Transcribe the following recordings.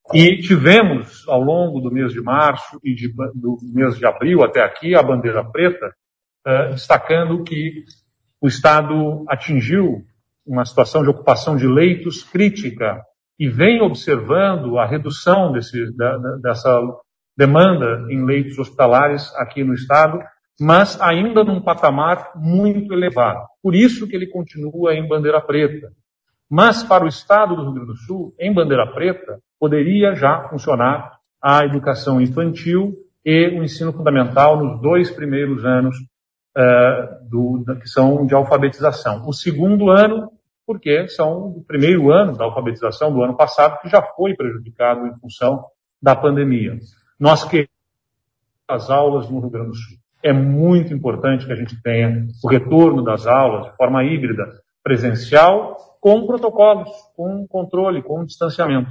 E tivemos, ao longo do mês de março e do mês de abril até aqui, a bandeira preta, destacando que o Estado atingiu uma situação de ocupação de leitos crítica e vem observando a redução dessa demanda em leitos hospitalares aqui no Estado, mas ainda num patamar muito elevado. Por isso que ele continua em bandeira preta. Mas para o Estado do Rio Grande do Sul, em bandeira preta, poderia já funcionar a educação infantil e o ensino fundamental nos 2 primeiros anos que são de alfabetização. O segundo ano, porque são o primeiro ano da alfabetização do ano passado, que já foi prejudicado em função da pandemia. Nós queremos as aulas no Rio Grande do Sul. É muito importante que a gente tenha o retorno das aulas de forma híbrida, presencial, com protocolos, com controle, com distanciamento.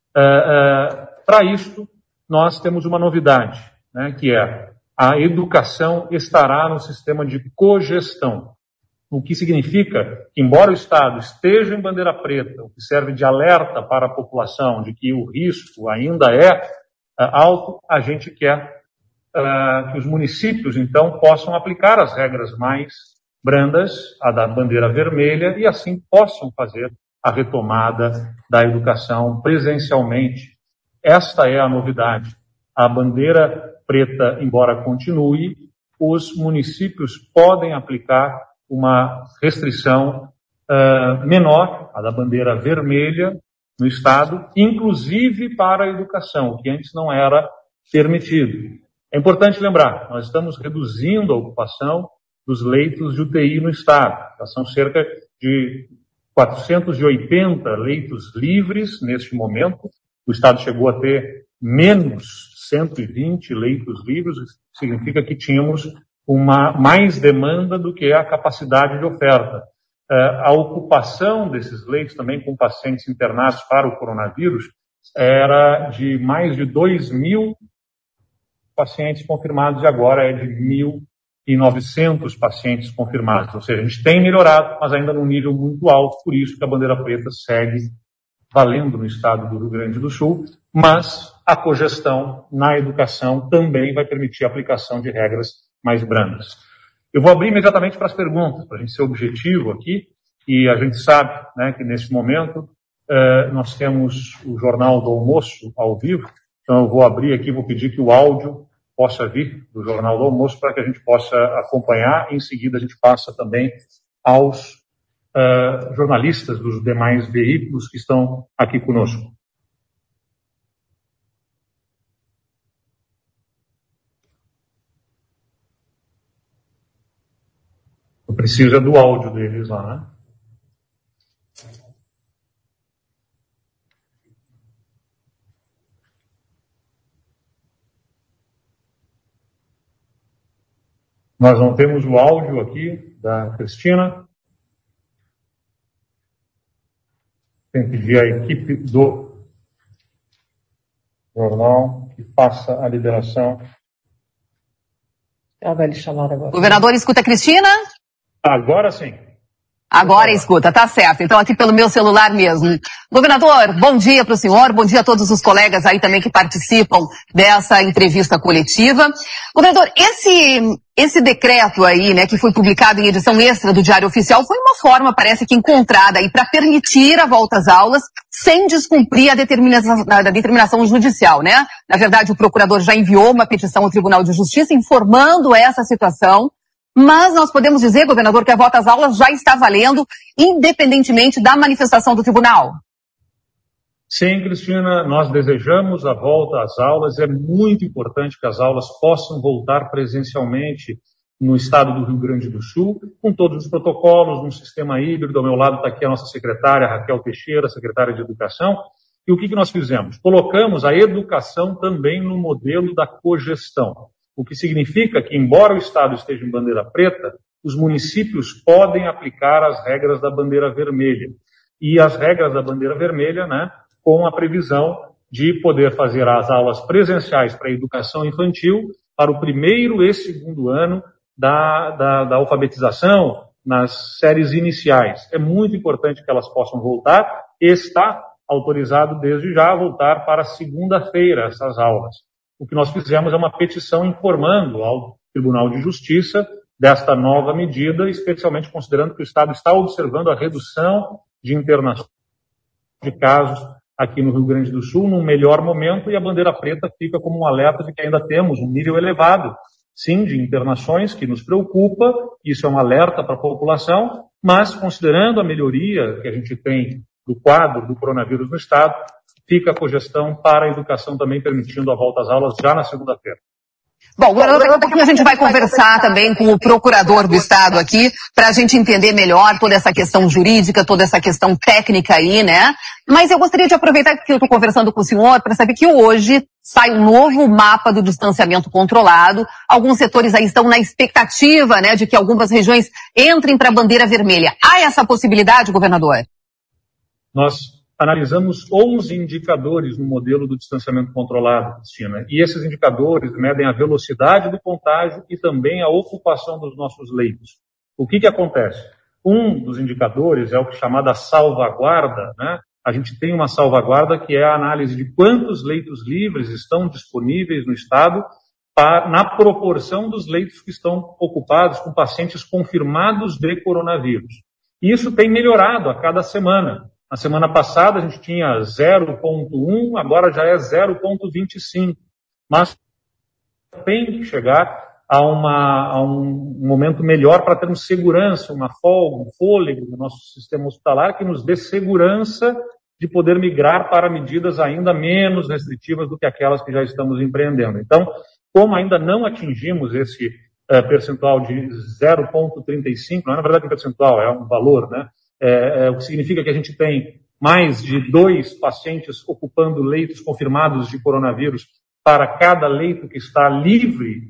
Para isso, nós temos uma novidade, né, que é a educação estará no sistema de cogestão, o que significa que, embora o Estado esteja em bandeira preta, o que serve de alerta para a população de que o risco ainda é alto, a gente quer que os municípios, então, possam aplicar as regras mais brandas, a da bandeira vermelha, e assim possam fazer a retomada da educação presencialmente. Esta é a novidade. A bandeira preta, embora continue, os municípios podem aplicar uma restrição menor, a da bandeira vermelha, no Estado, inclusive para a educação, o que antes não era permitido. É importante lembrar, nós estamos reduzindo a ocupação dos leitos de UTI no Estado. Já são cerca de 480 leitos livres neste momento. O Estado chegou a ter menos 120 leitos livres, significa que tínhamos mais demanda do que a capacidade de oferta. A ocupação desses leitos também com pacientes internados para o coronavírus era de mais de 2.000 pacientes confirmados e agora é de 1.900 pacientes confirmados. Ou seja, a gente tem melhorado, mas ainda num nível muito alto, por isso que a bandeira preta segue valendo no estado do Rio Grande do Sul, mas a cogestão na educação também vai permitir a aplicação de regras mais brandas. Eu vou abrir imediatamente para as perguntas, para a gente ser objetivo aqui, e a gente sabe, né, que nesse momento nós temos o Jornal do Almoço ao vivo, então eu vou abrir aqui, vou pedir que o áudio possa vir do Jornal do Almoço para que a gente possa acompanhar. Em seguida, a gente passa também aos jornalistas dos demais veículos que estão aqui conosco. Precisa do áudio deles lá, né? Nós não temos o áudio aqui da Cristina. Tem que pedir à equipe do jornal que faça a liberação. Ela vai lhe chamar agora. Governador, escuta a Cristina? Agora sim. Agora escuta, tá certo. Então aqui pelo meu celular mesmo. Governador, bom dia para o senhor, bom dia a todos os colegas aí também que participam dessa entrevista coletiva. Governador, esse decreto aí, né, que foi publicado em edição extra do Diário Oficial, foi uma forma, parece que encontrada aí para permitir a volta às aulas sem descumprir a determinação judicial, né? Na verdade, o procurador já enviou uma petição ao Tribunal de Justiça informando essa situação. Mas nós podemos dizer, governador, que a volta às aulas já está valendo, independentemente da manifestação do tribunal? Sim, Cristina, nós desejamos a volta às aulas. É muito importante que as aulas possam voltar presencialmente no estado do Rio Grande do Sul, com todos os protocolos, num sistema híbrido. Ao meu lado está aqui a nossa secretária, Raquel Teixeira, secretária de Educação. E o que nós fizemos? Colocamos a educação também no modelo da cogestão. O que significa que, embora o Estado esteja em bandeira preta, os municípios podem aplicar as regras da bandeira vermelha. E as regras da bandeira vermelha, né, com a previsão de poder fazer as aulas presenciais para a educação infantil para o primeiro e segundo ano da alfabetização nas séries iniciais. É muito importante que elas possam voltar. Está autorizado desde já a voltar para segunda-feira essas aulas. O que nós fizemos é uma petição informando ao Tribunal de Justiça desta nova medida, especialmente considerando que o Estado está observando a redução de internações de casos aqui no Rio Grande do Sul num melhor momento, e a bandeira preta fica como um alerta de que ainda temos um nível elevado, sim, de internações que nos preocupa. Isso é um alerta para a população, mas considerando a melhoria que a gente tem do quadro do coronavírus no Estado, fica a cogestão para a educação também permitindo a volta às aulas já na segunda-feira. Bom, agora daqui a pouquinho a gente vai conversar também com o procurador do Estado aqui, para a gente entender melhor toda essa questão jurídica, toda essa questão técnica aí, né? Mas eu gostaria de aproveitar que eu estou conversando com o senhor para saber que hoje sai um novo mapa do distanciamento controlado. Alguns setores aí estão na expectativa, né, de que algumas regiões entrem para a bandeira vermelha. Há essa possibilidade, governador? Nós analisamos 11 indicadores no modelo do distanciamento controlado, Cristina, e esses indicadores medem a velocidade do contágio e também a ocupação dos nossos leitos. O que acontece? Um dos indicadores é o que é chamado a salvaguarda, né? A gente tem uma salvaguarda que é a análise de quantos leitos livres estão disponíveis no Estado na proporção dos leitos que estão ocupados com pacientes confirmados de coronavírus. E isso tem melhorado a cada semana. Na semana passada a gente tinha 0,1, agora já é 0,25. Mas tem que chegar a um momento melhor para termos segurança, uma folga, um fôlego no nosso sistema hospitalar que nos dê segurança de poder migrar para medidas ainda menos restritivas do que aquelas que já estamos empreendendo. Então, como ainda não atingimos esse percentual de 0,35, não é na verdade um percentual, é um valor, né? O que significa que a gente tem mais de 2 pacientes ocupando leitos confirmados de coronavírus para cada leito que está livre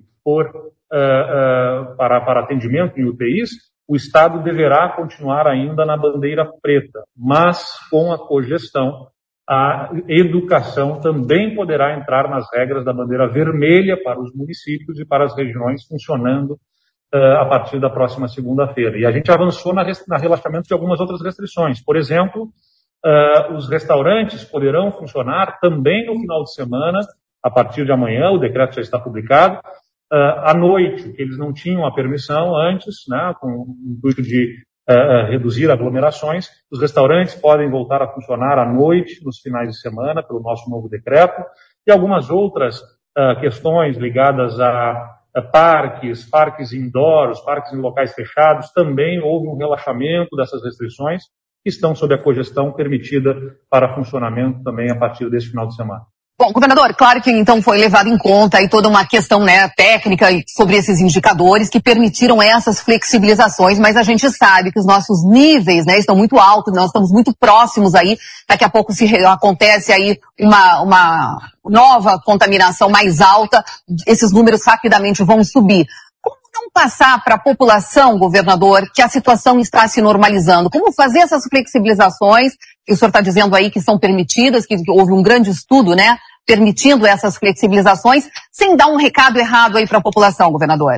para atendimento em UTIs, o Estado deverá continuar ainda na bandeira preta, mas com a cogestão, a educação também poderá entrar nas regras da bandeira vermelha para os municípios e para as regiões, funcionando a partir da próxima segunda-feira. E a gente avançou no relaxamento de algumas outras restrições. Por exemplo, os restaurantes poderão funcionar também no final de semana, a partir de amanhã, o decreto já está publicado, à noite, que eles não tinham a permissão antes, né, com o intuito de reduzir aglomerações. Os restaurantes podem voltar a funcionar à noite, nos finais de semana, pelo nosso novo decreto, e algumas outras questões ligadas a parques indoor, parques em locais fechados, também houve um relaxamento dessas restrições que estão sob a cogestão permitida para funcionamento também a partir desse final de semana. Bom, governador, claro que então foi levado em conta aí toda uma questão, né, técnica sobre esses indicadores que permitiram essas flexibilizações, mas a gente sabe que os nossos níveis, né, estão muito altos, nós estamos muito próximos aí, daqui a pouco acontece aí uma nova contaminação mais alta, esses números rapidamente vão subir. Como não passar para a população, governador, que a situação está se normalizando? Como fazer essas flexibilizações, que o senhor está dizendo aí que são permitidas, que houve um grande estudo, né, permitindo essas flexibilizações, sem dar um recado errado aí para a população, governador?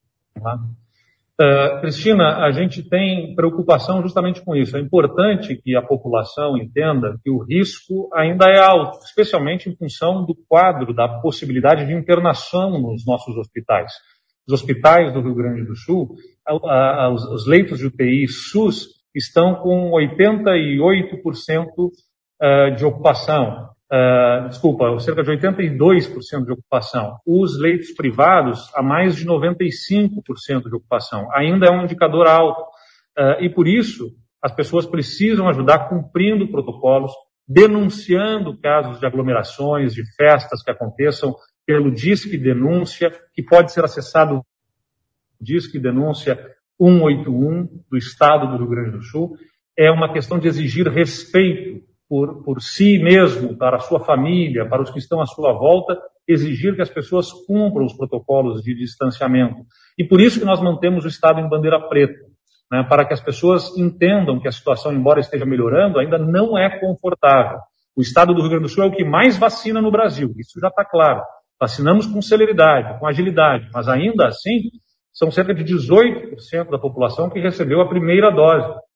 Cristina, a gente tem preocupação justamente com isso. É importante que a população entenda que o risco ainda é alto, especialmente em função do quadro da possibilidade de internação nos nossos hospitais. Os hospitais do Rio Grande do Sul, os leitos de UTI SUS estão com 88% de ocupação. Cerca de 82% de ocupação. Os leitos privados, a mais de 95% de ocupação. Ainda é um indicador alto. E por isso, as pessoas precisam ajudar cumprindo protocolos, denunciando casos de aglomerações, de festas que aconteçam pelo Disque Denúncia, que pode ser acessado Disque Denúncia 181 do Estado do Rio Grande do Sul. É uma questão de exigir respeito por si mesmo, para a sua família, para os que estão à sua volta, exigir que as pessoas cumpram os protocolos de distanciamento. E por isso que nós mantemos o Estado em bandeira preta, né, para que as pessoas entendam que a situação, embora esteja melhorando, ainda não é confortável. O Estado do Rio Grande do Sul é o que mais vacina no Brasil, isso já está claro. Vacinamos com celeridade, com agilidade, mas ainda assim, são cerca de 18% da população que recebeu a primeira dose.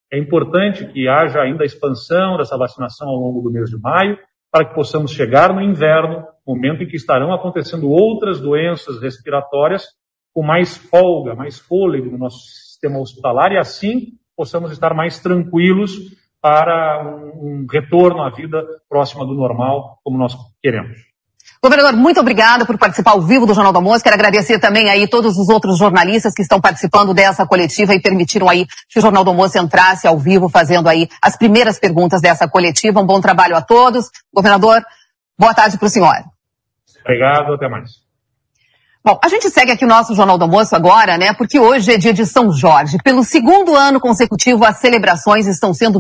É importante que haja ainda a expansão dessa vacinação ao longo do mês de maio, para que possamos chegar no inverno, momento em que estarão acontecendo outras doenças respiratórias, com mais folga, mais fôlego no nosso sistema hospitalar, e assim possamos estar mais tranquilos para um retorno à vida próxima do normal, como nós queremos. Governador, muito obrigada por participar ao vivo do Jornal do Almoço. Quero agradecer também aí todos os outros jornalistas que estão participando dessa coletiva e permitiram aí que o Jornal do Almoço entrasse ao vivo, fazendo aí as primeiras perguntas dessa coletiva. Um bom trabalho a todos. Governador, boa tarde para o senhor. Obrigado, até mais. Bom, a gente segue aqui o nosso Jornal do Almoço agora, né? Porque hoje é dia de São Jorge. Pelo segundo ano consecutivo, as celebrações estão sendo...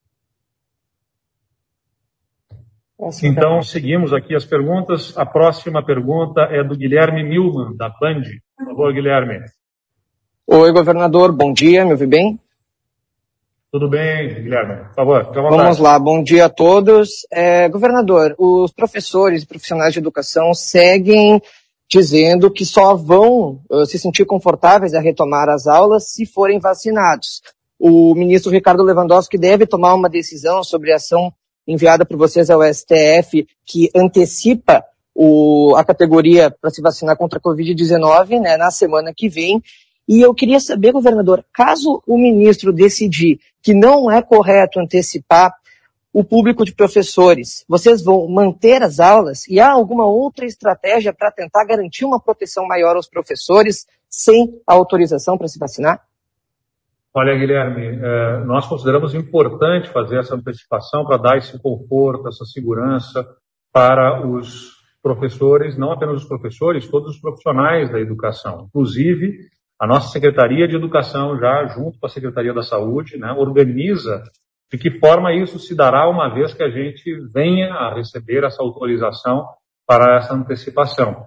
Então, seguimos aqui as perguntas. A próxima pergunta é do Guilherme Milman, da Band. Por favor, Guilherme. Oi, governador. Bom dia, me ouve bem? Tudo bem, Guilherme? Por favor, fique à vontade. Vamos lá, bom dia a todos. Governador, os professores e profissionais de educação seguem dizendo que só vão se sentir confortáveis a retomar as aulas se forem vacinados. O ministro Ricardo Lewandowski deve tomar uma decisão sobre a ação enviada por vocês ao STF, que antecipa a categoria para se vacinar contra a Covid-19, né, na semana que vem. E eu queria saber, governador, caso o ministro decidir que não é correto antecipar o público de professores, vocês vão manter as aulas e há alguma outra estratégia para tentar garantir uma proteção maior aos professores sem a autorização para se vacinar? Olha, Guilherme, nós consideramos importante fazer essa antecipação para dar esse conforto, essa segurança para os professores, não apenas os professores, todos os profissionais da educação. Inclusive, a nossa Secretaria de Educação, já junto com a Secretaria da Saúde, né, organiza de que forma isso se dará uma vez que a gente venha a receber essa autorização para essa antecipação.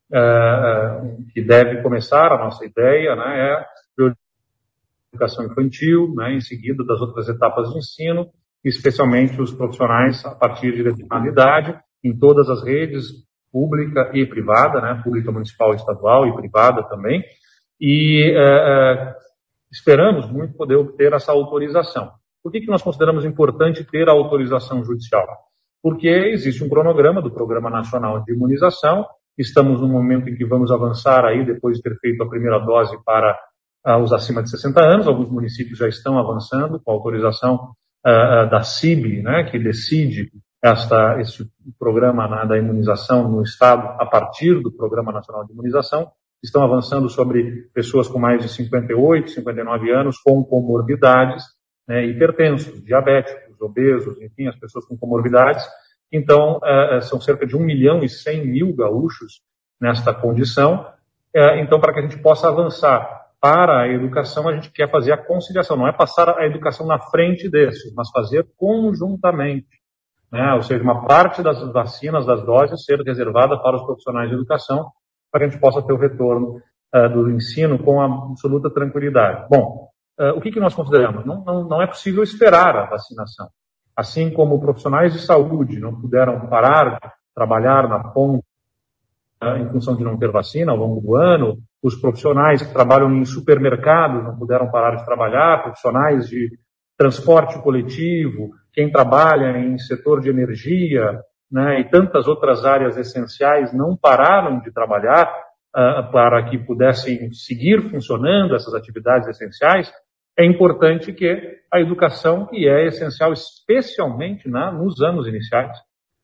Que deve começar, a nossa ideia, né, é educação infantil, né, em seguida das outras etapas de ensino, especialmente os profissionais a partir de determinada idade, em todas as redes, pública e privada, né, pública municipal, estadual e privada também, e esperamos muito poder obter essa autorização. Por que nós consideramos importante ter a autorização judicial? Porque existe um cronograma do Programa Nacional de Imunização, estamos no momento em que vamos avançar aí, depois de ter feito a primeira dose para os acima de 60 anos, alguns municípios já estão avançando com a autorização da CIB, né, que decide esse programa, né, da imunização no Estado a partir do Programa Nacional de Imunização, estão avançando sobre pessoas com mais de 58, 59 anos com comorbidades, né, hipertensos, diabéticos, obesos, enfim, as pessoas com comorbidades. Então, são cerca de 1.100.000 gaúchos nesta condição. Então, para que a gente possa avançar para a educação, a gente quer fazer a conciliação, não é passar a educação na frente desses, mas fazer conjuntamente, né? Ou seja, uma parte das vacinas, das doses, ser reservada para os profissionais de educação, para que a gente possa ter o retorno do ensino com absoluta tranquilidade. Bom, o que nós consideramos? Não é possível esperar a vacinação. Assim como profissionais de saúde não puderam parar de trabalhar na ponta em função de não ter vacina ao longo do ano, os profissionais que trabalham em supermercados não puderam parar de trabalhar, profissionais de transporte coletivo, quem trabalha em setor de energia, né, e tantas outras áreas essenciais não pararam de trabalhar para que pudessem seguir funcionando essas atividades essenciais. É importante que a educação, que é essencial especialmente nos anos iniciais,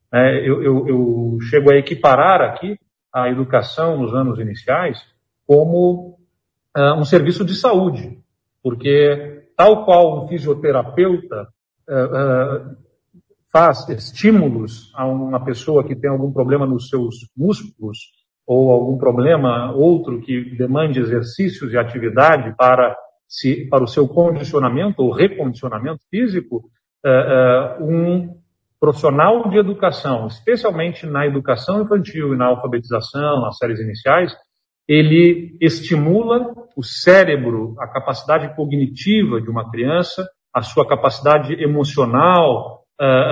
eu chego a equiparar aqui a educação nos anos iniciais como um serviço de saúde, porque tal qual um fisioterapeuta faz estímulos a uma pessoa que tem algum problema nos seus músculos ou algum problema outro que demande exercícios e atividade para o seu condicionamento ou recondicionamento físico, um profissional de educação, especialmente na educação infantil e na alfabetização, nas séries iniciais, ele estimula o cérebro, a capacidade cognitiva de uma criança, a sua capacidade emocional,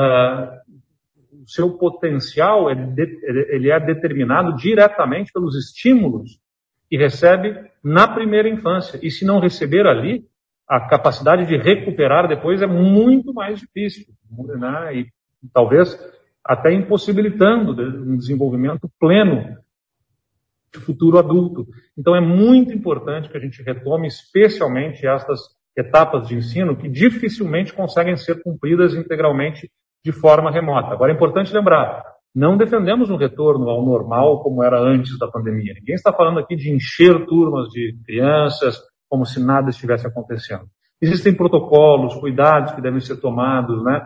o seu potencial, ele é determinado diretamente pelos estímulos que recebe na primeira infância. E se não receber ali, a capacidade de recuperar depois é muito mais difícil, né? E talvez até impossibilitando um desenvolvimento pleno de futuro adulto. Então é muito importante que a gente retome especialmente essas etapas de ensino que dificilmente conseguem ser cumpridas integralmente de forma remota. Agora é importante lembrar, não defendemos um retorno ao normal como era antes da pandemia. Ninguém está falando aqui de encher turmas de crianças como se nada estivesse acontecendo. Existem protocolos, cuidados que devem ser tomados, né,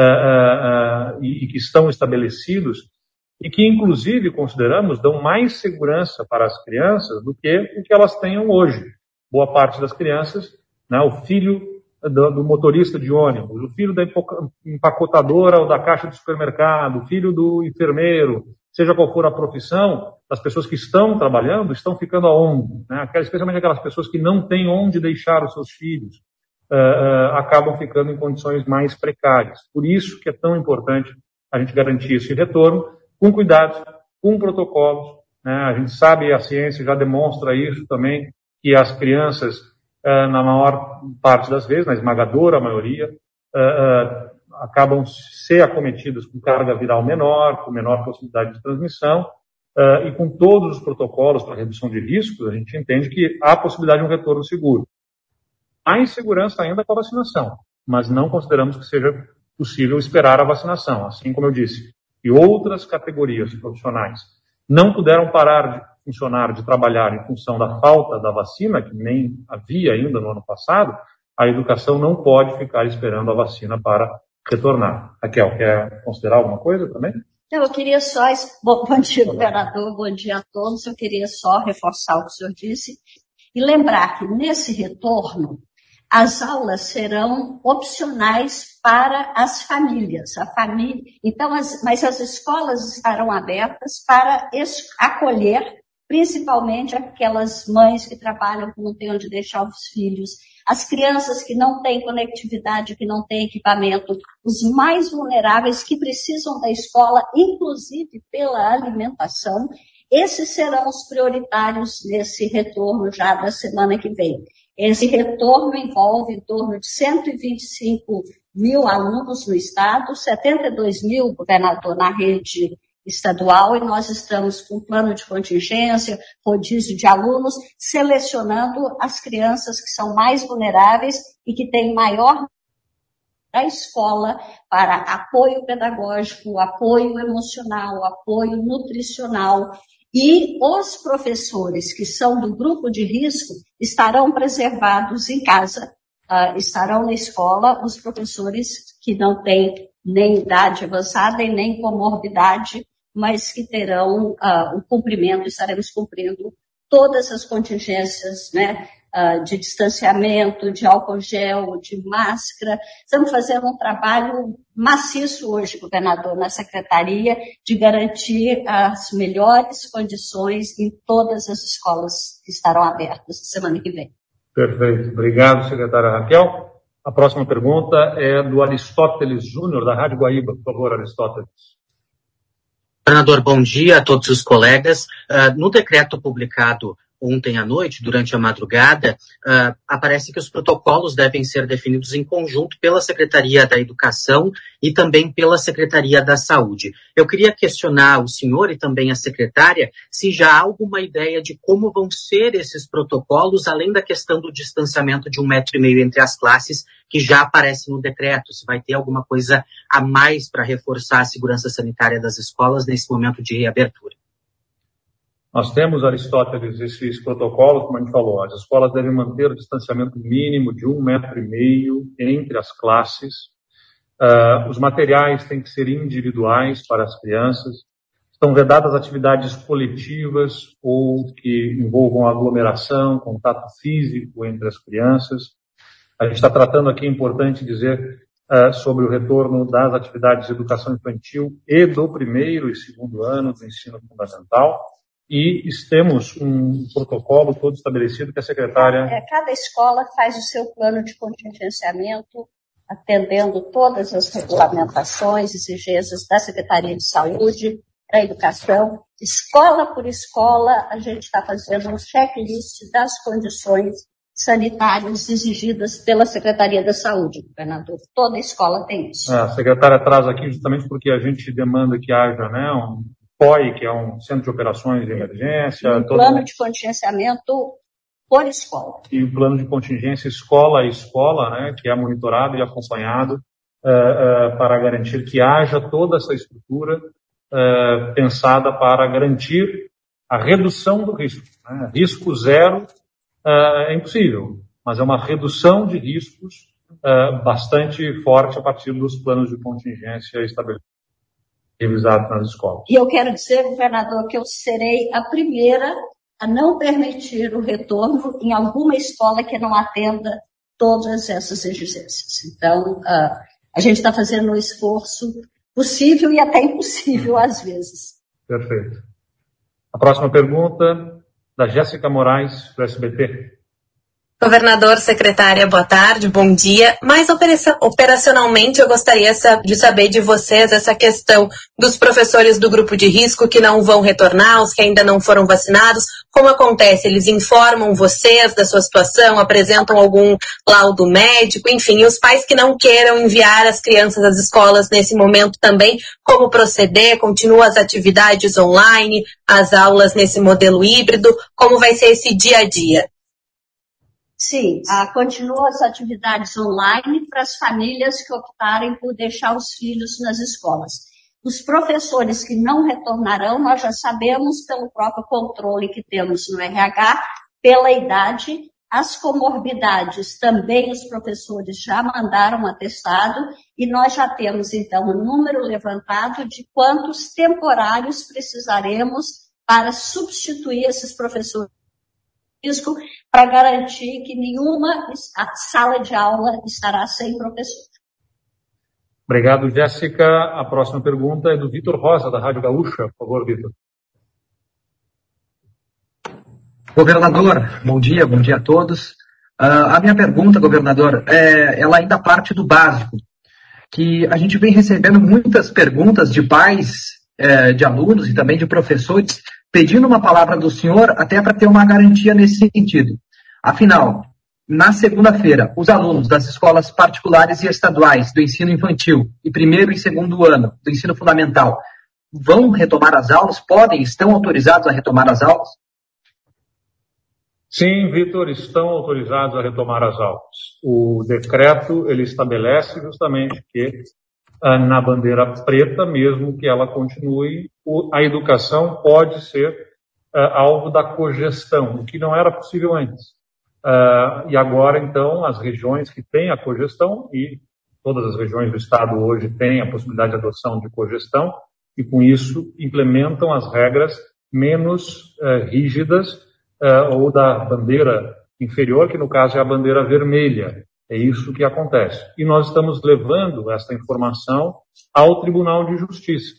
e que estão estabelecidos e que, inclusive, consideramos, dão mais segurança para as crianças do que o que elas tenham hoje. Boa parte das crianças, né, o filho do motorista de ônibus, o filho da empacotadora ou da caixa do supermercado, o filho do enfermeiro, seja qual for a profissão, as pessoas que estão trabalhando estão ficando aonde? Né? Especialmente aquelas pessoas que não têm onde deixar os seus filhos, acabam ficando em condições mais precárias. Por isso que é tão importante a gente garantir esse retorno com cuidados, com protocolos. Né? A gente sabe, a ciência já demonstra isso também, que as crianças, na maior parte das vezes, na esmagadora maioria, acabam ser acometidas com carga viral menor, com menor possibilidade de transmissão, e com todos os protocolos para redução de riscos, a gente entende que há possibilidade de um retorno seguro. Há insegurança ainda com a vacinação, mas não consideramos que seja possível esperar a vacinação, assim como eu disse. E outras categorias profissionais não puderam parar de funcionar, de trabalhar em função da falta da vacina, que nem havia ainda no ano passado, a educação não pode ficar esperando a vacina para retornar. Raquel, quer considerar alguma coisa também? Não, eu queria só... Bom dia, governador, bom dia a todos. Eu queria só reforçar o que o senhor disse e lembrar que nesse retorno as aulas serão opcionais para as famílias. Então, mas as escolas estarão abertas para acolher, principalmente aquelas mães que trabalham, que não têm onde deixar os filhos, as crianças que não têm conectividade, que não têm equipamento, os mais vulneráveis que precisam da escola, inclusive pela alimentação. Esses serão os prioritários nesse retorno já da semana que vem. Esse retorno envolve em torno de 125 mil alunos no estado, 72 mil, governador, na rede estadual, e nós estamos com plano de contingência, rodízio de alunos, selecionando as crianças que são mais vulneráveis e que têm maior da escola para apoio pedagógico, apoio emocional, apoio nutricional. E os professores que são do grupo de risco estarão preservados em casa, estarão na escola, os professores que não têm nem idade avançada e nem comorbidade, mas que terão o cumprimento, estaremos cumprindo todas as contingências, né, de distanciamento, de álcool gel, de máscara. Estamos fazendo um trabalho maciço hoje, governador, na Secretaria, de garantir as melhores condições em todas as escolas que estarão abertas semana que vem. Perfeito. Obrigado, secretária Raquel. A próxima pergunta é do Aristóteles Júnior, da Rádio Guaíba. Por favor, Aristóteles. Governador, bom dia a todos os colegas. No decreto publicado ontem à noite, durante a madrugada, aparece que os protocolos devem ser definidos em conjunto pela Secretaria da Educação e também pela Secretaria da Saúde. Eu queria questionar o senhor e também a secretária se já há alguma ideia de como vão ser esses protocolos, além da questão do distanciamento de 1,5 metro entre as classes, que já aparece no decreto. Se vai ter alguma coisa a mais para reforçar a segurança sanitária das escolas nesse momento de reabertura. Nós temos, Aristóteles, esses protocolos, como a gente falou, as escolas devem manter o distanciamento mínimo de 1,5 metro entre as classes. Os materiais têm que ser individuais para as crianças. Estão vedadas atividades coletivas ou que envolvam aglomeração, contato físico entre as crianças. A gente está tratando aqui, é importante dizer, sobre o retorno das atividades de educação infantil e do 1º e 2º ano do ensino fundamental. E temos um protocolo todo estabelecido que a secretária... Cada escola faz o seu plano de contingenciamento, atendendo todas as regulamentações, exigências da Secretaria de Saúde, da Educação. Escola por escola, a gente está fazendo um checklist das condições sanitárias exigidas pela Secretaria da Saúde, governador. Toda escola tem isso. A secretária traz aqui justamente porque a gente demanda que haja, né, um POI, que é um Centro de Operações de Emergência. Um plano de contingenciamento por escola. E o plano de contingência escola a escola, né, que é monitorado e acompanhado para garantir que haja toda essa estrutura pensada para garantir a redução do risco. Né? Risco zero é impossível, mas é uma redução de riscos bastante forte a partir dos planos de contingência estabelecidos, revisados nas escolas. E eu quero dizer, governador, que eu serei a primeira a não permitir o retorno em alguma escola que não atenda todas essas exigências. Então, a gente está fazendo um esforço possível e até impossível às vezes. Perfeito. A próxima pergunta, da Jéssica Moraes, do SBT. Governador, secretária, boa tarde, bom dia. Mais operacionalmente, eu gostaria de saber de vocês essa questão dos professores do grupo de risco que não vão retornar, os que ainda não foram vacinados. Como acontece? Eles informam vocês da sua situação, apresentam algum laudo médico, enfim, e os pais que não queiram enviar as crianças às escolas nesse momento também, como proceder? Continuam as atividades online, as aulas nesse modelo híbrido? Como vai ser esse dia a dia? Sim, continuam as atividades online para as famílias que optarem por deixar os filhos nas escolas. Os professores que não retornarão, nós já sabemos pelo próprio controle que temos no RH, pela idade, as comorbidades também os professores já mandaram atestado e nós já temos então um número levantado de quantos temporários precisaremos para substituir esses professores risco para garantir que nenhuma sala de aula estará sem professor. Obrigado, Jéssica. A próxima pergunta é do Vitor Rosa, da Rádio Gaúcha. Por favor, Vitor. Governador, bom dia a todos. A minha pergunta, governador, ela ainda parte do básico, que a gente vem recebendo muitas perguntas de pais, de alunos e também de professores, pedindo uma palavra do senhor até para ter uma garantia nesse sentido. Afinal, na segunda-feira, os alunos das escolas particulares e estaduais do ensino infantil e primeiro e segundo ano do ensino fundamental vão retomar as aulas? Estão autorizados a retomar as aulas? Sim, Vitor, estão autorizados a retomar as aulas. O decreto, ele estabelece justamente que na bandeira preta, mesmo que ela continue, a educação pode ser alvo da cogestão, o que não era possível antes. E agora, então, as regiões que têm a cogestão, e todas as regiões do Estado hoje têm a possibilidade de adoção de cogestão, e com isso implementam as regras menos rígidas ou da bandeira inferior, que no caso é a bandeira vermelha. É isso que acontece. E nós estamos levando essa informação ao Tribunal de Justiça.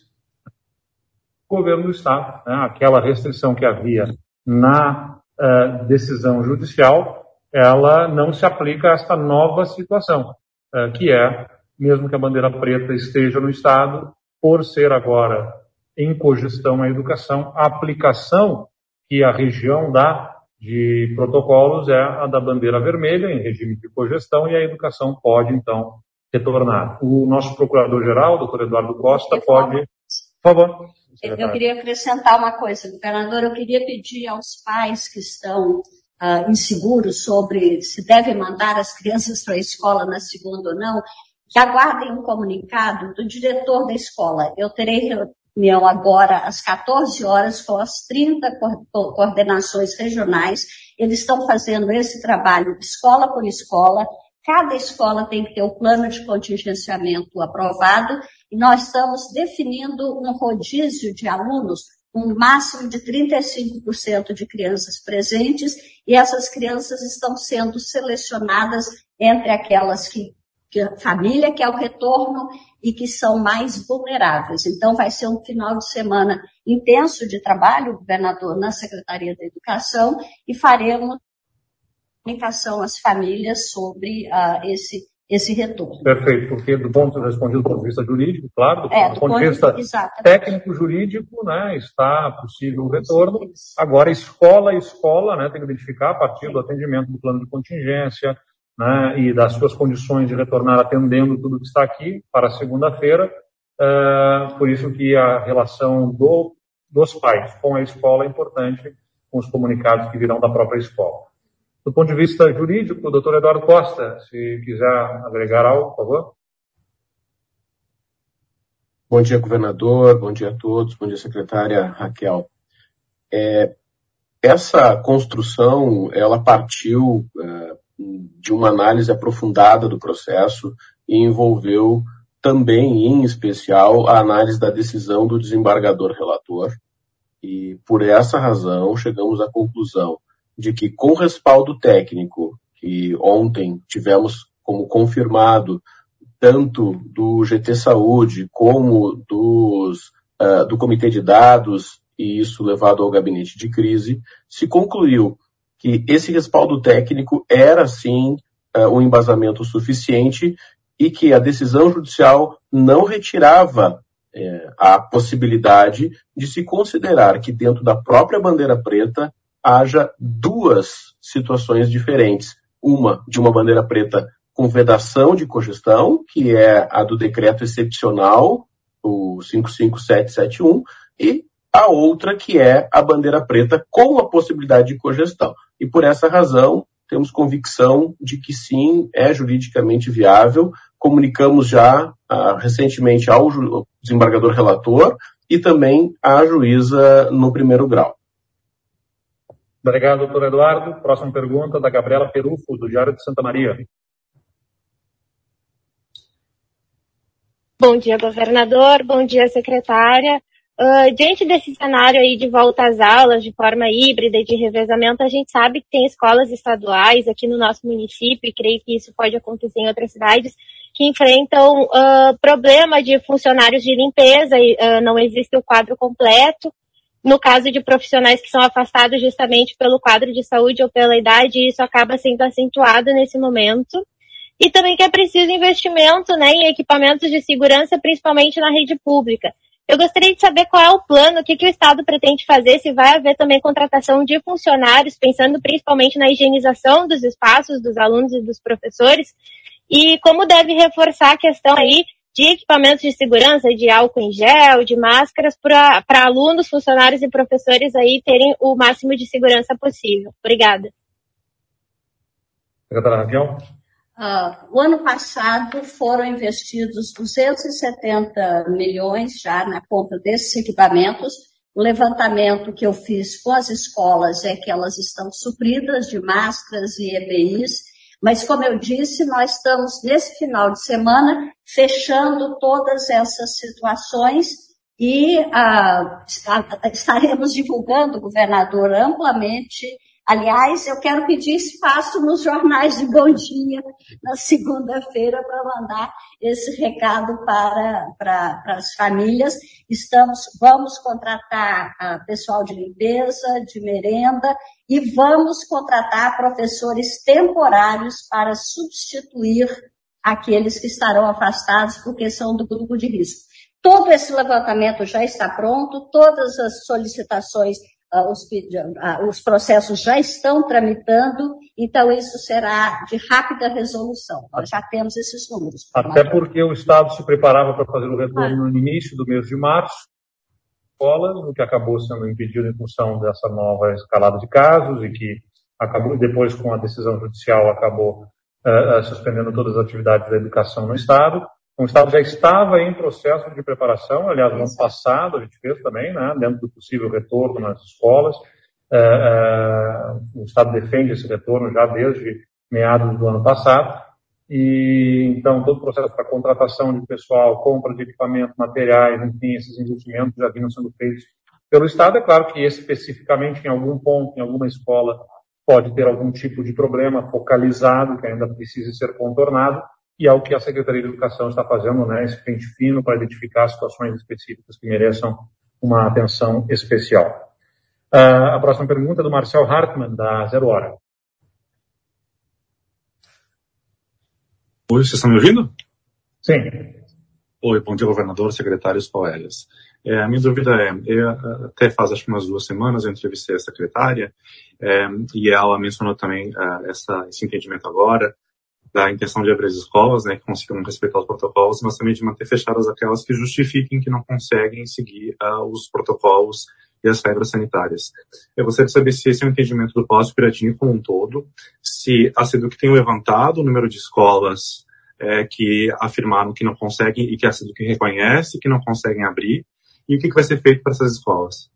O governo do Estado, né, aquela restrição que havia na decisão judicial, ela não se aplica a esta nova situação, que é, mesmo que a bandeira preta esteja no Estado, por ser agora em cogestão à educação, a aplicação que a região dá de protocolos é a da bandeira vermelha, em regime de cogestão, e a educação pode, então, retornar. O nosso procurador-geral, doutor Eduardo Costa, pode... Por favor. Eu queria acrescentar uma coisa, governador. Eu queria pedir aos pais que estão inseguros sobre se devem mandar as crianças para a escola na segunda ou não, que aguardem um comunicado do diretor da escola. Eu terei reunião agora às 14 horas com as 30 coordenações regionais. Eles estão fazendo esse trabalho escola por escola. Cada escola tem que ter o plano de contingenciamento aprovado e nós estamos definindo um rodízio de alunos, um máximo de 35% de crianças presentes, e essas crianças estão sendo selecionadas entre aquelas que a família quer o retorno e que são mais vulneráveis. Então, vai ser um final de semana intenso de trabalho, governador, na Secretaria da Educação, e faremos comunicação às famílias sobre esse retorno. Perfeito, porque respondido do ponto de vista jurídico, claro, do ponto de vista técnico-jurídico, né, está possível o retorno. Agora, escola, né, tem que identificar a partir do atendimento do plano de contingência, né, e das suas condições de retornar atendendo tudo que está aqui para segunda-feira. Por isso que a relação dos pais com a escola é importante, com os comunicados que virão da própria escola. Do ponto de vista jurídico, o doutor Eduardo Costa, se quiser agregar algo, por favor. Bom dia, governador, bom dia a todos, bom dia, secretária Raquel. Essa construção, ela partiu de uma análise aprofundada do processo e envolveu também, em especial, a análise da decisão do desembargador relator. E, por essa razão, chegamos à conclusão de que, com respaldo técnico, que ontem tivemos como confirmado, tanto do GT Saúde como do Comitê de Dados, e isso levado ao gabinete de crise, se concluiu que esse respaldo técnico era, sim, um embasamento suficiente e que a decisão judicial não retirava a possibilidade de se considerar que, dentro da própria bandeira preta, haja duas situações diferentes. Uma de uma bandeira preta com vedação de cogestão, que é a do decreto excepcional, o 55771, e a outra que é a bandeira preta com a possibilidade de cogestão. E por essa razão, temos convicção de que sim, é juridicamente viável. Comunicamos já recentemente ao desembargador relator e também à juíza no primeiro grau. Obrigado, doutor Eduardo. Próxima pergunta da Gabriela Perufo, do Diário de Santa Maria. Bom dia, governador. Bom dia, secretária. Diante desse cenário aí de volta às aulas de forma híbrida e de revezamento, a gente sabe que tem escolas estaduais aqui no nosso município, e creio que isso pode acontecer em outras cidades, que enfrentam problema de funcionários de limpeza e não existe o quadro completo. No caso de profissionais que são afastados justamente pelo quadro de saúde ou pela idade, isso acaba sendo acentuado nesse momento. E também que é preciso investimento, né, em equipamentos de segurança, principalmente na rede pública. Eu gostaria de saber qual é o plano, o que o Estado pretende fazer, se vai haver também contratação de funcionários, pensando principalmente na higienização dos espaços dos alunos e dos professores, e como deve reforçar a questão aí de equipamentos de segurança, de álcool em gel, de máscaras, para alunos, funcionários e professores aí terem o máximo de segurança possível. Obrigada. Secretária Raquel. O ano passado foram investidos 270 milhões já na compra desses equipamentos. O levantamento que eu fiz com as escolas é que elas estão supridas de máscaras e EPIs, mas, como eu disse, nós estamos, nesse final de semana, fechando todas essas situações e estaremos divulgando, governador, amplamente. Aliás, eu quero pedir espaço nos jornais de Bom Dia na segunda-feira para mandar esse recado para as famílias. Vamos contratar pessoal de limpeza, de merenda e vamos contratar professores temporários para substituir aqueles que estarão afastados porque são do grupo de risco. Todo esse levantamento já está pronto, todas as solicitações, os processos já estão tramitando, então isso será de rápida resolução. Nós já temos esses números. Até porque o Estado se preparava para fazer o retorno no início do mês de março, o que acabou sendo impedido em função dessa nova escalada de casos e que acabou, depois com a decisão judicial, acabou suspendendo todas as atividades da educação no Estado. O Estado já estava em processo de preparação, aliás, no ano passado a gente fez também, né, dentro do possível retorno nas escolas. O Estado defende esse retorno já desde meados do ano passado. E, então, todo o processo para contratação de pessoal, compra de equipamento, materiais, enfim, esses investimentos já vinham sendo feitos pelo Estado. É claro que especificamente em algum ponto, em alguma escola, pode ter algum tipo de problema focalizado que ainda precisa ser contornado, e é o que a Secretaria de Educação está fazendo, né, esse pente fino para identificar situações específicas que mereçam uma atenção especial. A próxima pergunta é do Marcel Hartmann, da Zero Hora. Oi, vocês estão me ouvindo? Sim. Oi, bom dia, governador, secretários, colegas. A minha dúvida até faz acho que umas 2 semanas eu entrevistei a secretária e ela mencionou também esse entendimento agora da intenção de abrir as escolas, né, que consigam respeitar os protocolos, mas também de manter fechadas aquelas que justifiquem que não conseguem seguir os protocolos e as regras sanitárias. Eu gostaria de saber se esse é o entendimento do Palácio Piratini como um todo, se a SEDUC tem levantado o número de escolas que afirmaram que não conseguem e que a SEDUC reconhece que não conseguem abrir, e o que vai ser feito para essas escolas?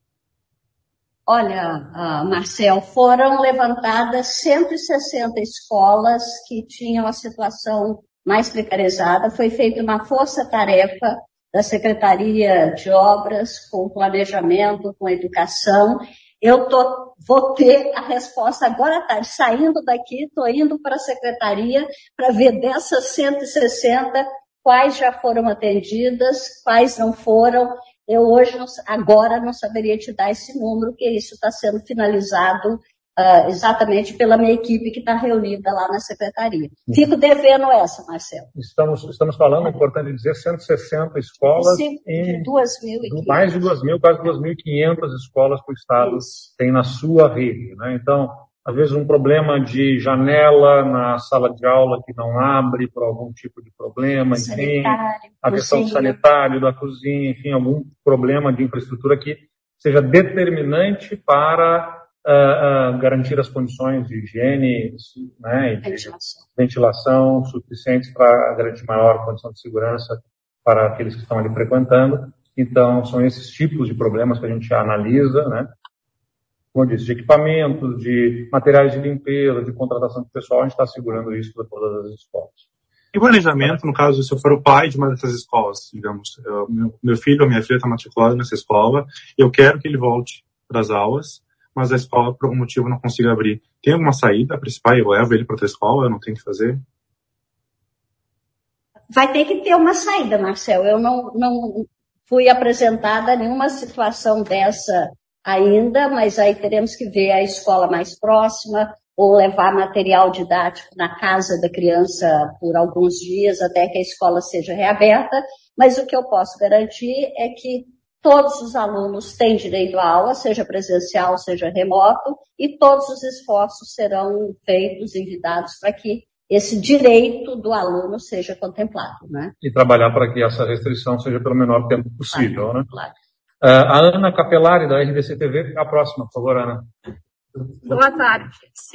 Olha, Marcel, foram levantadas 160 escolas que tinham a situação mais precarizada. Foi feita uma força-tarefa da Secretaria de Obras, com planejamento, com educação. Eu vou ter a resposta agora à tarde. Saindo daqui, estou indo para a Secretaria para ver dessas 160 quais já foram atendidas, quais não foram. Eu hoje, agora, não saberia te dar esse número, porque isso está sendo finalizado exatamente pela minha equipe que está reunida lá na Secretaria. Fico devendo essa, Marcelo. Estamos falando, é importante dizer, 160 escolas em 2.500. Mais de 2.000, quase 2.500 escolas que o Estado tem na sua rede, né? Então, às vezes um problema de janela na sala de aula que não abre por algum tipo de problema, enfim, a questão do sanitário, da cozinha, enfim, algum problema de infraestrutura que seja determinante para garantir as condições de higiene, né, e de ventilação suficientes para garantir maior condição de segurança para aqueles que estão ali frequentando. Então, são esses tipos de problemas que a gente analisa, né? Como eu disse, de equipamentos, de materiais de limpeza, de contratação de pessoal, a gente está segurando isso para todas as escolas. E o planejamento, no caso, se eu for o pai de uma dessas escolas, digamos, meu filho ou minha filha está matriculado nessa escola, eu quero que ele volte para as aulas, mas a escola, por algum motivo, não consiga abrir. Tem alguma saída para esse pai? Eu levo ele para outra escola? Eu não tenho que fazer? Vai ter que ter uma saída, Marcel. Eu não fui apresentada nenhuma situação dessa ainda, mas aí teremos que ver a escola mais próxima ou levar material didático na casa da criança por alguns dias até que a escola seja reaberta. Mas o que eu posso garantir é que todos os alunos têm direito à aula, seja presencial, seja remoto, e todos os esforços serão feitos e dados para que esse direito do aluno seja contemplado, né? E trabalhar para que essa restrição seja pelo menor tempo possível, claro, né? Claro. A Ana Capelari, da RDC TV, a próxima, por favor, Ana. Boa tarde.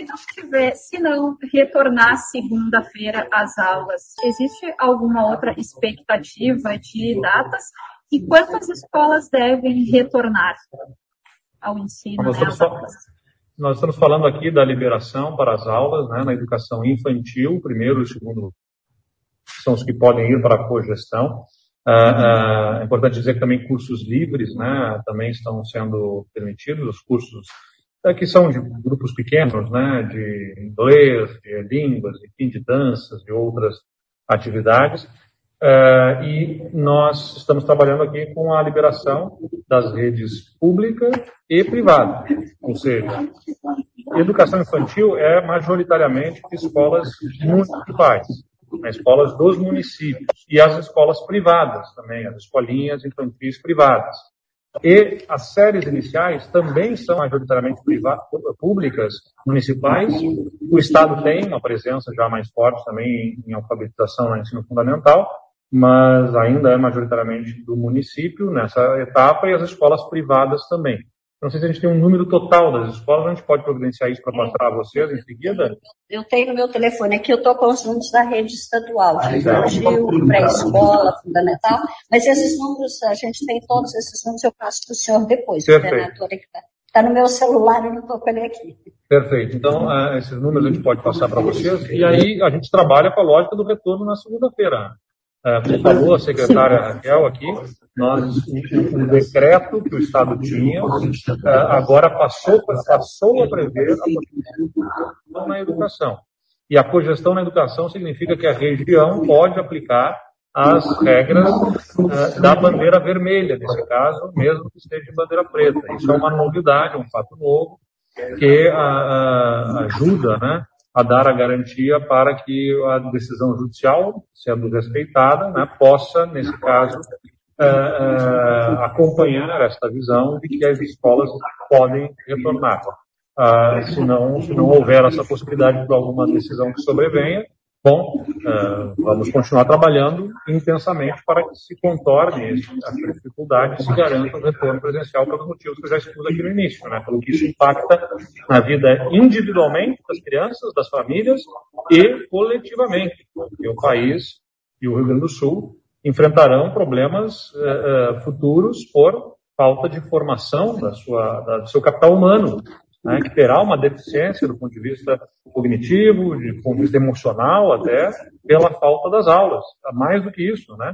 Se não retornar segunda-feira às aulas, existe alguma outra expectativa de datas? E quantas escolas devem retornar ao ensino? Nós estamos falando aqui da liberação para as aulas, né, na educação infantil, primeiro e segundo, são os que podem ir para a cogestão. É importante dizer que também cursos livres, né, também estão sendo permitidos, os cursos que são de grupos pequenos, né, de inglês, de línguas, enfim, de danças, de outras atividades. E nós estamos trabalhando aqui com a liberação das redes públicas e privadas, ou seja, educação infantil é majoritariamente escolas municipais, escolas dos municípios, e as escolas privadas também, as escolinhas infantis privadas. E as séries iniciais também são majoritariamente públicas, municipais. O Estado tem uma presença já mais forte também em alfabetização no ensino fundamental, mas ainda é majoritariamente do município nessa etapa, e as escolas privadas também. Não sei se a gente tem um número total das escolas, a gente pode providenciar isso para mostrar a vocês em seguida? Eu tenho no meu telefone aqui, eu estou com os números da rede estadual, de infantil, pré-escola, fundamental, mas esses números, a gente tem todos esses números, eu passo para o senhor depois, governadora, que está no meu celular, eu não estou com ele aqui. Perfeito. Então, esses números a gente pode passar para vocês, e aí a gente trabalha com a lógica do retorno na segunda-feira. Como falou a secretária Raquel aqui, o decreto que o Estado tinha, agora passou a prever a cogestão na educação. E a cogestão na educação significa que a região pode aplicar as regras da bandeira vermelha, nesse caso, mesmo que esteja em bandeira preta. Isso é uma novidade, um fato novo, que ajuda, né, a dar a garantia para que a decisão judicial, sendo respeitada, né, possa, nesse caso, acompanhar esta visão de que as escolas podem retornar. Se não houver essa possibilidade por alguma decisão que sobrevenha, bom, vamos continuar trabalhando intensamente para que se contorne essa dificuldade e se garanta o retorno presencial pelos motivos que eu já expus aqui no início, né? Pelo que isso impacta na vida individualmente das crianças, das famílias e coletivamente, porque o país e o Rio Grande do Sul enfrentarão problemas futuros por falta de formação do seu capital humano, né, que terá uma deficiência do ponto de vista cognitivo, do ponto de vista emocional até, pela falta das aulas. Mais do que isso, né?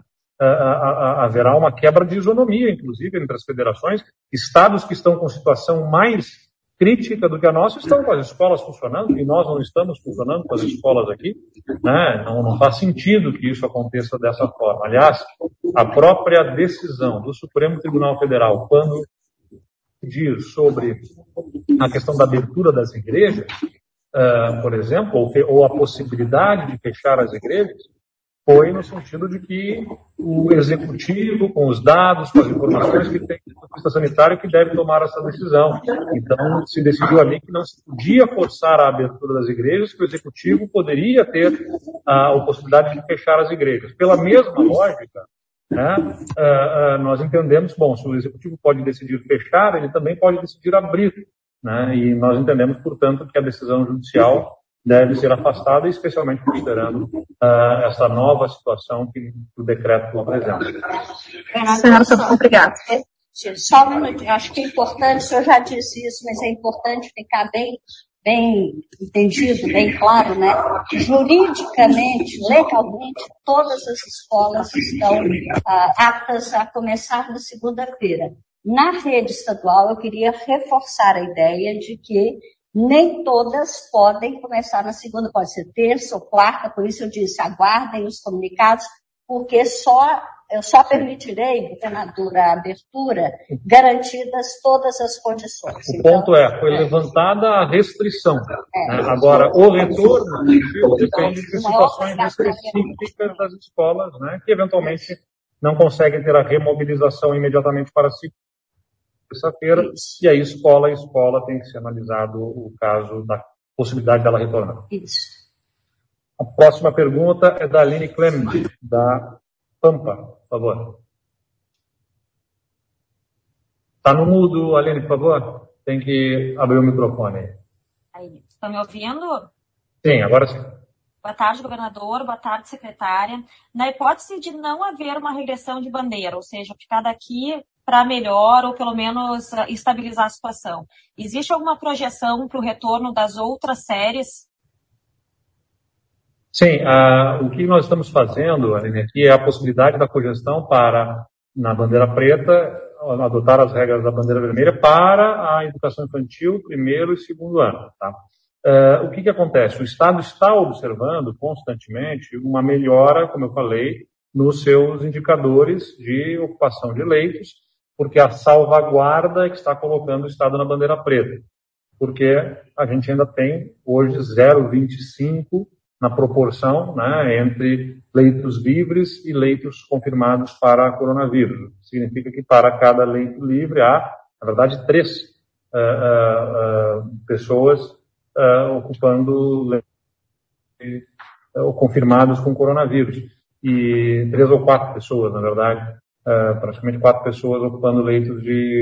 Haverá uma quebra de isonomia, inclusive, entre as federações. Estados que estão com situação mais crítica do que a nossa estão com as escolas funcionando, e nós não estamos funcionando com as escolas aqui, né? Não faz sentido que isso aconteça dessa forma. Aliás, a própria decisão do Supremo Tribunal Federal, quando diz sobre a questão da abertura das igrejas, por exemplo, ou a possibilidade de fechar as igrejas, foi no sentido de que o executivo, com os dados, com as informações que tem do ponto de vista sanitário, que deve tomar essa decisão. Então, se decidiu ali que não se podia forçar a abertura das igrejas, que o executivo poderia ter a possibilidade de fechar as igrejas. Pela mesma lógica, né, nós entendemos, bom, se o executivo pode decidir fechar, ele também pode decidir abrir, né, e nós entendemos, portanto, que a decisão judicial deve ser afastada, especialmente considerando essa nova situação que o decreto apresenta. Certo, obrigada. Só um minutinho, acho que é importante, o senhor já disse isso, mas é importante ficar bem entendido, bem claro, né? Juridicamente, legalmente, todas as escolas estão aptas a começar na segunda-feira. Na rede estadual, eu queria reforçar a ideia de que nem todas podem começar na segunda, pode ser terça ou quarta, por isso eu disse, aguardem os comunicados, porque eu só permitirei, governador, a abertura, garantidas todas as condições. O ponto foi levantada a restrição. Né? Agora, o retorno depende de situações específicas das escolas, né, que eventualmente não conseguem ter a remobilização imediatamente para terça-feira, e aí escola tem que ser analisado o caso da possibilidade dela retornar. Isso. A próxima pergunta é da Aline Clement, da Pampa, por favor. Está no mudo, Aline, por favor. Tem que abrir o microfone. Aí, estão me ouvindo? Sim, agora sim. Boa tarde, governador. Boa tarde, secretária. Na hipótese de não haver uma regressão de bandeira, ou seja, ficar daqui para melhor ou pelo menos estabilizar a situação, existe alguma projeção para o retorno das outras séries? Sim, o que nós estamos fazendo, Aline, aqui é a possibilidade da cogestão para, na bandeira preta, adotar as regras da bandeira vermelha para a educação infantil, primeiro e segundo ano. Tá? O que acontece? O Estado está observando constantemente uma melhora, como eu falei, nos seus indicadores de ocupação de leitos, porque a salvaguarda é que está colocando o Estado na bandeira preta. Porque a gente ainda tem, hoje, 0,25 na proporção, né, entre leitos livres e leitos confirmados para coronavírus. Significa que para cada leito livre há, na verdade, 3 pessoas ocupando leitos confirmados com coronavírus. E 3 ou 4 pessoas, na verdade, praticamente 4 pessoas ocupando leitos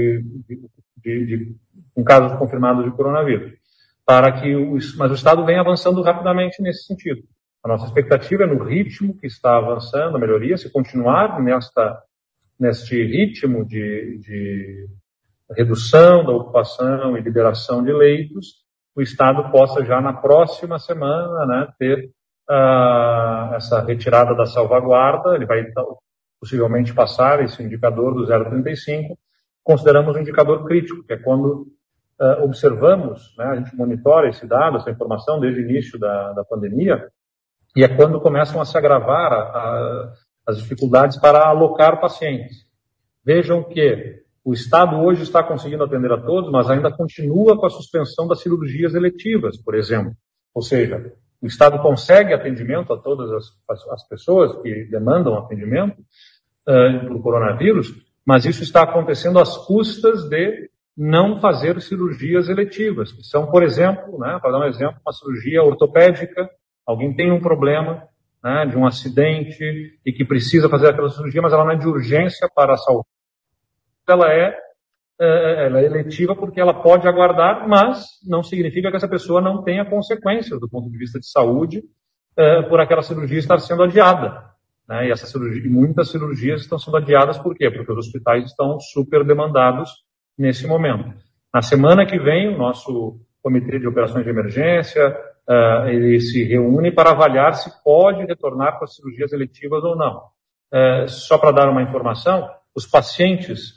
com casos confirmados de coronavírus. Mas o Estado vem avançando rapidamente nesse sentido. A nossa expectativa é no ritmo que está avançando a melhoria, se continuar neste ritmo de redução da ocupação e liberação de leitos, o Estado possa já na próxima semana, né, ter essa retirada da salvaguarda. Ele vai possivelmente passar esse indicador do 0,35, consideramos um indicador crítico, que é quando observamos, né, a gente monitora esse dado, essa informação desde o início da pandemia, e é quando começam a se agravar as dificuldades para alocar pacientes. Vejam que o Estado hoje está conseguindo atender a todos, mas ainda continua com a suspensão das cirurgias eletivas, por exemplo. Ou seja, o Estado consegue atendimento a todas as pessoas que demandam atendimento por coronavírus, mas isso está acontecendo às custas de não fazer cirurgias eletivas, que são, por exemplo, para dar um exemplo, uma cirurgia ortopédica. Alguém tem um problema de um acidente e que precisa fazer aquela cirurgia, mas ela não é de urgência para a saúde. Ela é eletiva porque ela pode aguardar, mas não significa que essa pessoa não tenha consequências do ponto de vista de saúde por aquela cirurgia estar sendo adiada. E muitas cirurgias estão sendo adiadas por quê? Porque os hospitais estão super demandados nesse momento. Na semana que vem, o nosso Comitê de Operações de Emergência ele se reúne para avaliar se pode retornar com as cirurgias eletivas ou não. Só para dar uma informação, os pacientes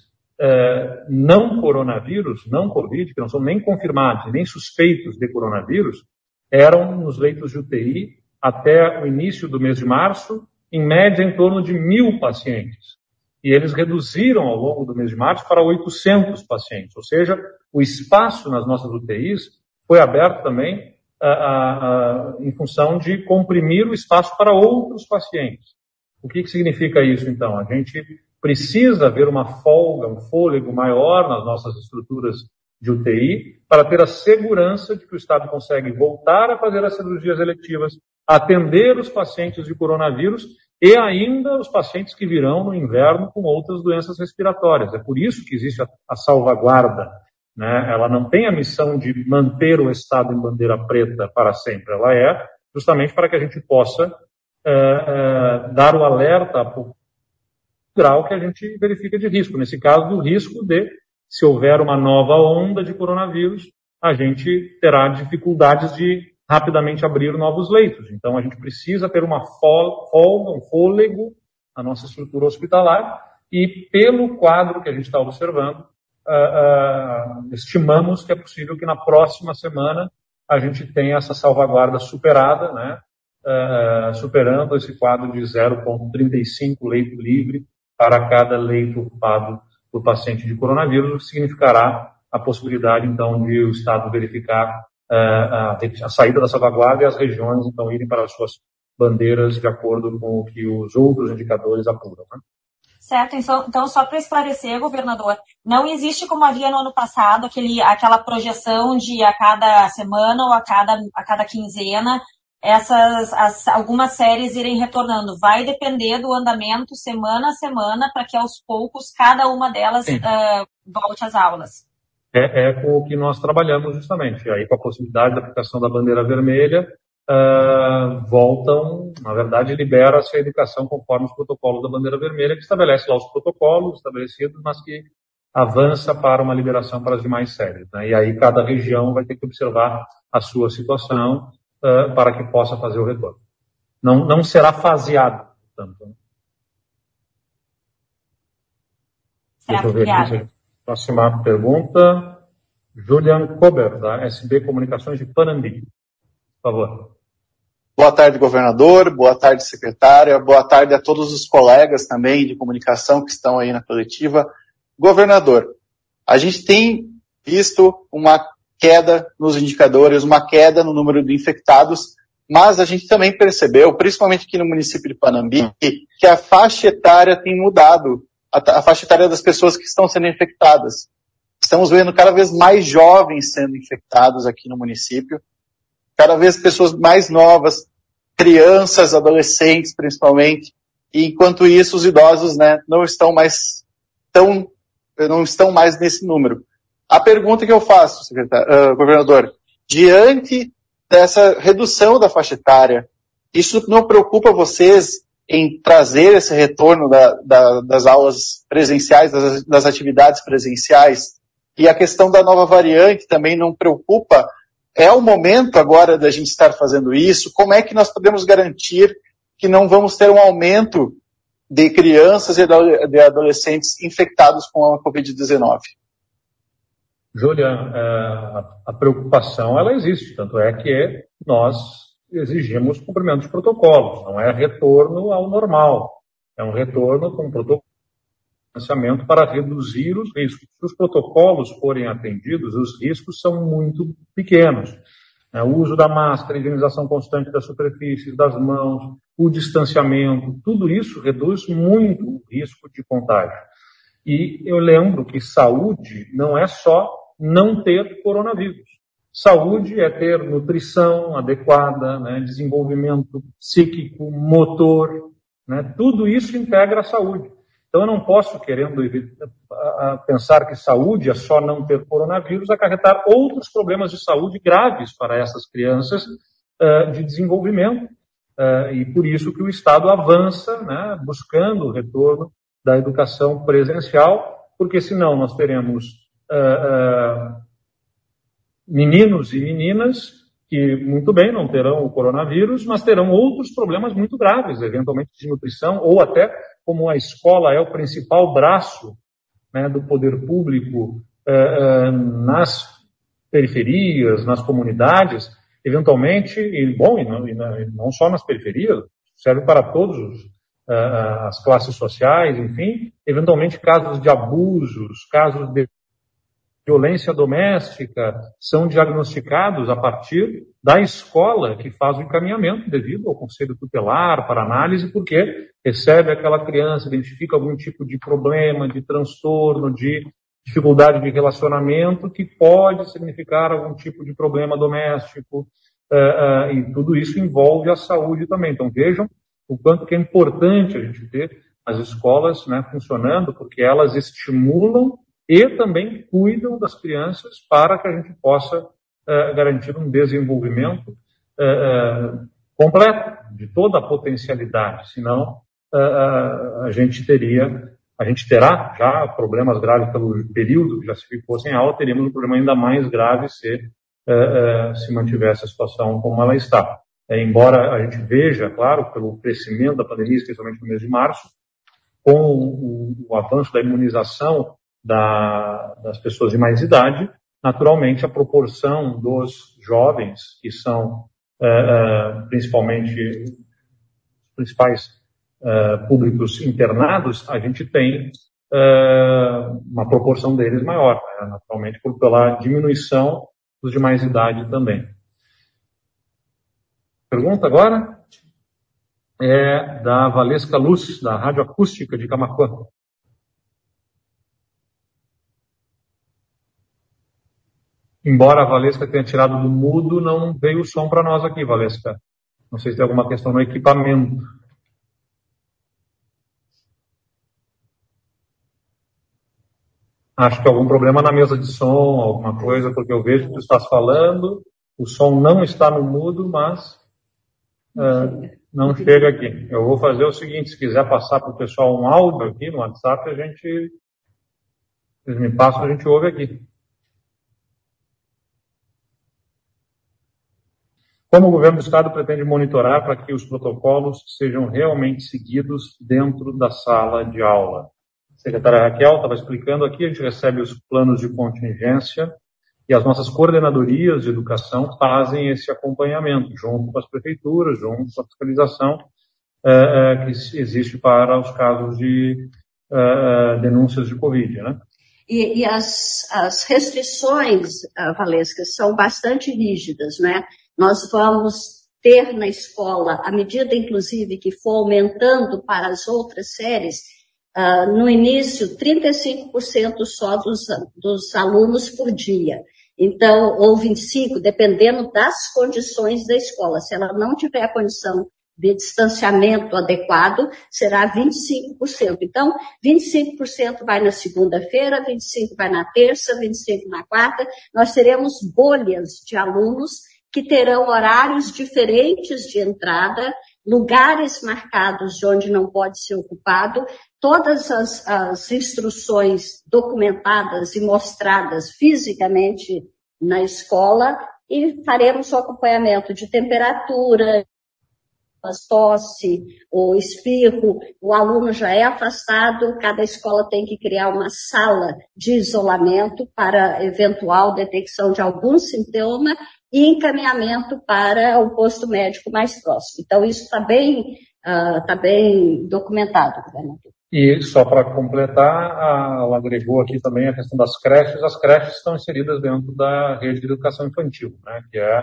não coronavírus, não Covid, que não são nem confirmados, nem suspeitos de coronavírus, eram nos leitos de UTI até o início do mês de março, em média em torno de 1.000 pacientes. E eles reduziram ao longo do mês de março para 800 pacientes. Ou seja, o espaço nas nossas UTIs foi aberto também em função de comprimir o espaço para outros pacientes. O que significa isso, então? A gente precisa ver uma folga, um fôlego maior nas nossas estruturas de UTI para ter a segurança de que o Estado consegue voltar a fazer as cirurgias eletivas, atender os pacientes de coronavírus e ainda os pacientes que virão no inverno com outras doenças respiratórias. É por isso que existe a salvaguarda, Ela não tem a missão de manter o Estado em bandeira preta para sempre. Ela é justamente para que a gente possa dar o alerta ao grau que a gente verifica de risco. Nesse caso, do risco de, se houver uma nova onda de coronavírus, a gente terá dificuldades de rapidamente abrir novos leitos. Então, a gente precisa ter uma folga, um fôlego na nossa estrutura hospitalar e, pelo quadro que a gente está observando, estimamos que é possível que na próxima semana a gente tenha essa salvaguarda superada, superando esse quadro de 0,35 leito livre para cada leito ocupado por paciente de coronavírus, o que significará a possibilidade, então, de o Estado verificar a saída da salvaguarda e as regiões, então, irem para as suas bandeiras de acordo com o que os outros indicadores apuram. Certo, então só para esclarecer, governador, não existe como havia no ano passado aquela projeção de a cada semana ou a cada quinzena algumas séries irem retornando. Vai depender do andamento semana a semana para que aos poucos cada uma delas volte às aulas. É com o que nós trabalhamos justamente. E aí, com a possibilidade da aplicação da bandeira vermelha, na verdade, libera-se a educação conforme os protocolos da bandeira vermelha, que estabelece lá os protocolos estabelecidos, mas que avança para uma liberação para as demais séries. E aí, cada região vai ter que observar a sua situação para que possa fazer o retorno. Não será faseado, portanto. Deixa eu ver aqui. Próxima pergunta. Julian Kober, da SB Comunicações de Panambi. Por favor. Boa tarde, governador. Boa tarde, secretária. Boa tarde a todos os colegas também de comunicação que estão aí na coletiva. Governador, a gente tem visto uma queda nos indicadores, uma queda no número de infectados, mas a gente também percebeu, principalmente aqui no município de Panambi, que a faixa etária tem mudado, a faixa etária das pessoas que estão sendo infectadas. Estamos vendo cada vez mais jovens sendo infectados aqui no município, cada vez pessoas mais novas, crianças, adolescentes principalmente, e enquanto isso os idosos não estão mais nesse número. A pergunta que eu faço, governador, diante dessa redução da faixa etária, isso não preocupa vocês em trazer esse retorno das aulas presenciais, das atividades presenciais? E a questão da nova variante também não preocupa? É o momento agora da gente estar fazendo isso? Como é que nós podemos garantir que não vamos ter um aumento de crianças e de adolescentes infectados com a Covid-19? Julian, a preocupação, ela existe, tanto é que nós exigimos cumprimento de protocolos, não é retorno ao normal, é um retorno com protocolo de distanciamento para reduzir os riscos. Se os protocolos forem atendidos, os riscos são muito pequenos. O uso da máscara, a higienização constante das superfícies, das mãos, o distanciamento, tudo isso reduz muito o risco de contágio. E eu lembro que saúde não é só não ter coronavírus. Saúde é ter nutrição adequada, né, desenvolvimento psíquico, motor, né, tudo isso integra a saúde. Então eu não posso, querendo pensar que saúde é só não ter coronavírus, acarretar outros problemas de saúde graves para essas crianças de desenvolvimento. E por isso que o Estado avança, né, buscando o retorno da educação presencial, porque senão nós teremos meninos e meninas que, muito bem, não terão o coronavírus, mas terão outros problemas muito graves, eventualmente de nutrição, ou até, como a escola é o principal braço, né, do poder público nas periferias, nas comunidades, eventualmente, e não só nas periferias, serve para todos as classes sociais, enfim, eventualmente casos de abusos, casos de violência doméstica são diagnosticados a partir da escola que faz o encaminhamento devido ao conselho tutelar para análise, porque recebe aquela criança, identifica algum tipo de problema, de transtorno, de dificuldade de relacionamento que pode significar algum tipo de problema doméstico, e tudo isso envolve a saúde também. Então vejam o quanto que é importante a gente ter as escolas, né, funcionando, porque elas estimulam e também cuidam das crianças para que a gente possa garantir um desenvolvimento completo de toda a potencialidade. Senão, a gente terá já problemas graves pelo período que já se ficou sem aula, teríamos um problema ainda mais grave se mantivesse a situação como ela está. Embora a gente veja, claro, pelo crescimento da pandemia, especialmente no mês de março, com o avanço da imunização das pessoas de mais idade, naturalmente a proporção dos jovens, que são principalmente os principais públicos internados, a gente tem uma proporção deles maior, né? Naturalmente pela diminuição dos de mais idade também. Pergunta agora é da Valesca Luz, da Rádio Acústica de Camaquã. Embora a Valesca tenha tirado do mudo, não veio o som para nós aqui, Valesca. Não sei se tem alguma questão no equipamento. Acho que algum problema na mesa de som, alguma coisa, porque eu vejo que tu estás falando, o som não está no mudo, mas não chega aqui. Eu vou fazer o seguinte, se quiser passar para o pessoal um áudio aqui no WhatsApp, eles me passam, a gente ouve aqui. Como o governo do Estado pretende monitorar para que os protocolos sejam realmente seguidos dentro da sala de aula? A secretária Raquel estava explicando aqui, a gente recebe os planos de contingência e as nossas coordenadorias de educação fazem esse acompanhamento, junto com as prefeituras, junto com a fiscalização que existe para os casos de denúncias de Covid, né? E as restrições, Valesca, são bastante rígidas, né? Nós vamos ter na escola, à medida, inclusive, que for aumentando para as outras séries, no início, 35% só dos alunos por dia. Então, ou 25%, dependendo das condições da escola. Se ela não tiver a condição de distanciamento adequado, será 25%. Então, 25% vai na segunda-feira, 25% vai na terça, 25% na quarta. Nós teremos bolhas de alunos que terão horários diferentes de entrada, lugares marcados de onde não pode ser ocupado, todas as instruções documentadas e mostradas fisicamente na escola, e faremos o acompanhamento de temperatura, tosse, o espirro, o aluno já é afastado, cada escola tem que criar uma sala de isolamento para eventual detecção de algum sintoma e encaminhamento para o posto médico mais próximo. Então, isso está bem documentado, governador. E só para completar, ela agregou aqui também a questão das creches. As creches estão inseridas dentro da rede de educação infantil, né, que é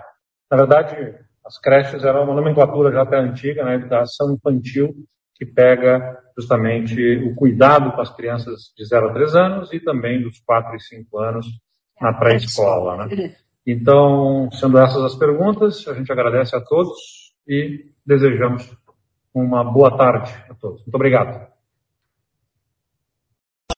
Na verdade, as creches eram uma nomenclatura já até antiga, né? Educação infantil, que pega justamente o cuidado com as crianças de 0 a 3 anos e também dos 4 e 5 anos na pré-escola, né? Então, sendo essas as perguntas, a gente agradece a todos e desejamos uma boa tarde a todos. Muito obrigado.